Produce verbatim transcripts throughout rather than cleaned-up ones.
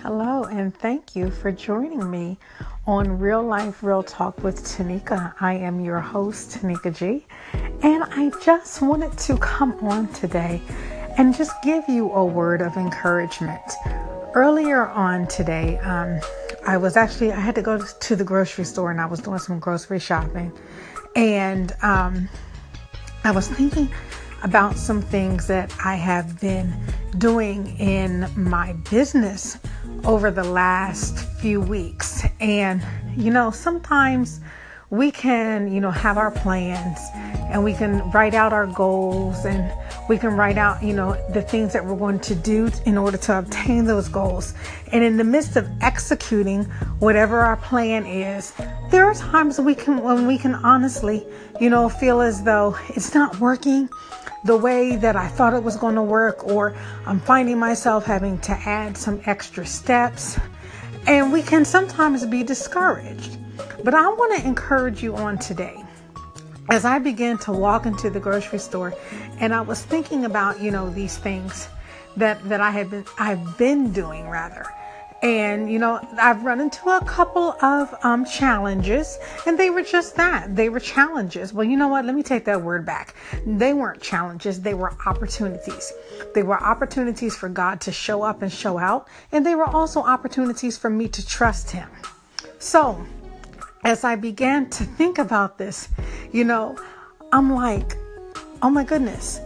Hello, and thank you for joining me on Real Life Real Talk with Tanika. I am your host, Tanika G, and I just wanted to come on today and just give you a word of encouragement. Earlier on today, um, I was actually, I had to go to the grocery store and I was doing some grocery shopping, and um, I was thinking about some things that I have been doing in my business over the last few weeks. And, you know, sometimes we can, you know, have our plans and we can write out our goals and we can write out, you know, the things that we're going to do in order to obtain those goals. And in the midst of executing whatever our plan is, there are times we can, when we can honestly, you know, feel as though it's not working the way that I thought it was going to work, or I'm finding myself having to add some extra steps, and we can sometimes be discouraged. But I want to encourage you on today. As I began to walk into the grocery store and I was thinking about, you know, these things that, that I had been, I've been doing rather. And, you know, I've run into a couple of um, challenges, and they were just that. They were challenges. Well, you know what? Let me take that word back. They weren't challenges. They were opportunities. They were opportunities for God to show up and show out. And they were also opportunities for me to trust Him. So as I began to think about this, you know, I'm like, oh my goodness,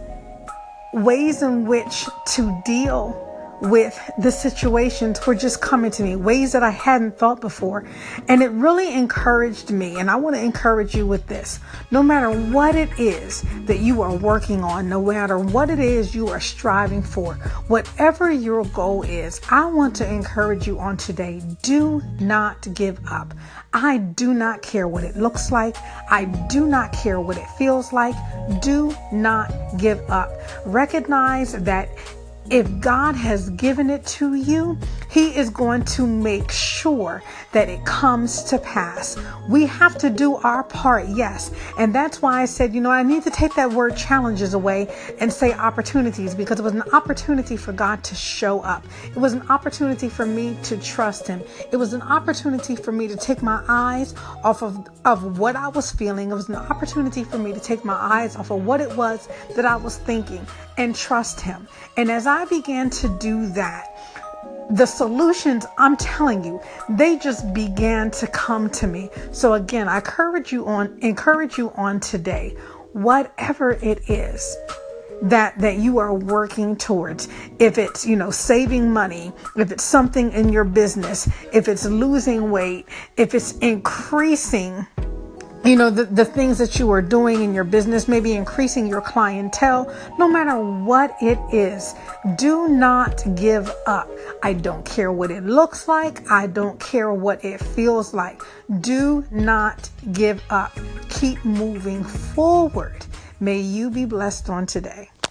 ways in which to deal with the situations were just coming to me, ways that I hadn't thought before. And it really encouraged me. And I want to encourage you with this. No matter what it is that you are working on, no matter what it is you are striving for, whatever your goal is, I want to encourage you on today. Do not give up. I do not care what it looks like. I do not care what it feels like. Do not give up. Recognize that if God has given it to you, He is going to make sure that it comes to pass. We have to do our part, yes. And that's why I said, you know, I need to take that word challenges away and say opportunities, because it was an opportunity for God to show up. It was an opportunity for me to trust Him. It was an opportunity for me to take my eyes off of, of what I was feeling. It was an opportunity for me to take my eyes off of what it was that I was thinking and trust Him. And as I began to do that, the solutions, I'm telling you, they just began to come to me. So again, I encourage you on, encourage you on today, whatever it is that, that you are working towards. If it's, you know, saving money, if it's something in your business, if it's losing weight, if it's increasing, you know, the, the things that you are doing in your business, maybe increasing your clientele, no matter what it is, do not give up. I don't care what it looks like. I don't care what it feels like. Do not give up. Keep moving forward. May you be blessed on today.